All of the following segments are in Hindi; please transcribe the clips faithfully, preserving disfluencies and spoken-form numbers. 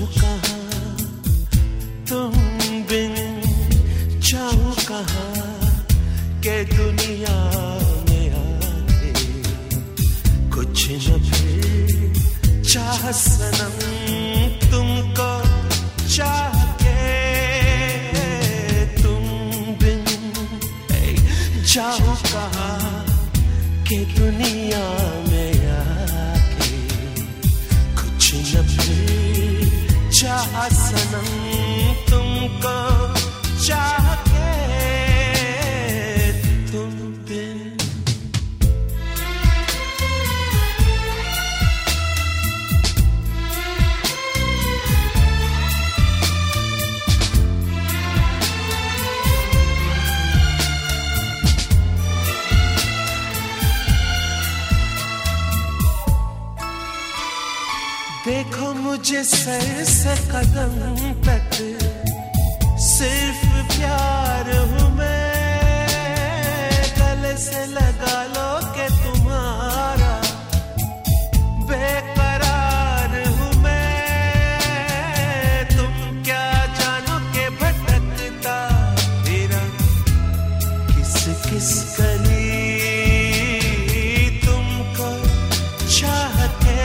कहाँ तुम बिन जाऊं कहाँ के दुनिया में आके कुछ न फिर चाह सनम तुमको चाह के तुम बिन जाऊं कहाँ के दुनिया में आके कुछ न फिर चाह सनम तुमको चाह के तुम बिन। देखो मुझे सर से कदम तक सिर्फ प्यार हूँ मैं, गले से लगा लो के तुम्हारा बेकरार हूँ मैं। तुम क्या जानो के भटकता फिरा किस किस गली तुमको चाह के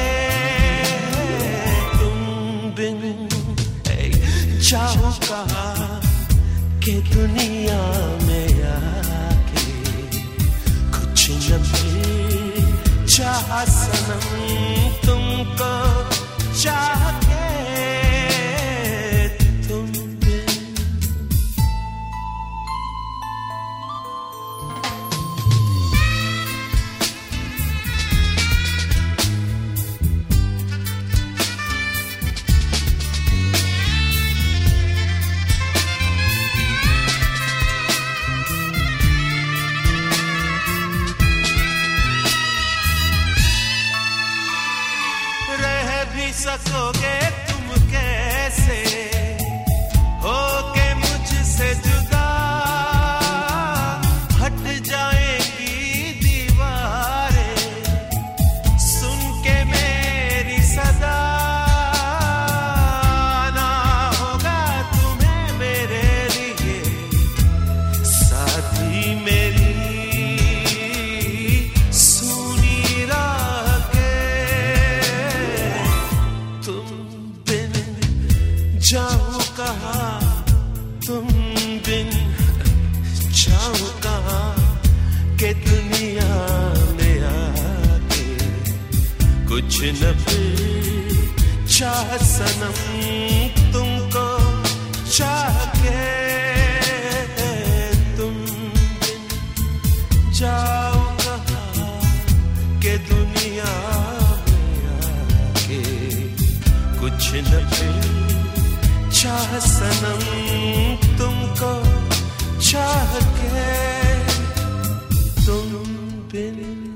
जाऊं कहाँ के दुनिया में आके कुछ न फिर चाह सनम तुमको चाह के तुम बिन। भी सकोगे तुम कैसे होके मुझसे जुदा, हट जाएगी दीवारें सुन के मेरी सदा। ना होगा तुम्हें मेरे लिए साथी मेरी जाऊं कहाँ तुम बिन जाऊं कहाँ के दुनिया में आके कुछ न फिर चाह सनम तुमको चाह के तुम बिन जाऊं कहाँ के दुनिया में आके कुछ न फिर चाह सनम तुमको चाह के तुम बिन।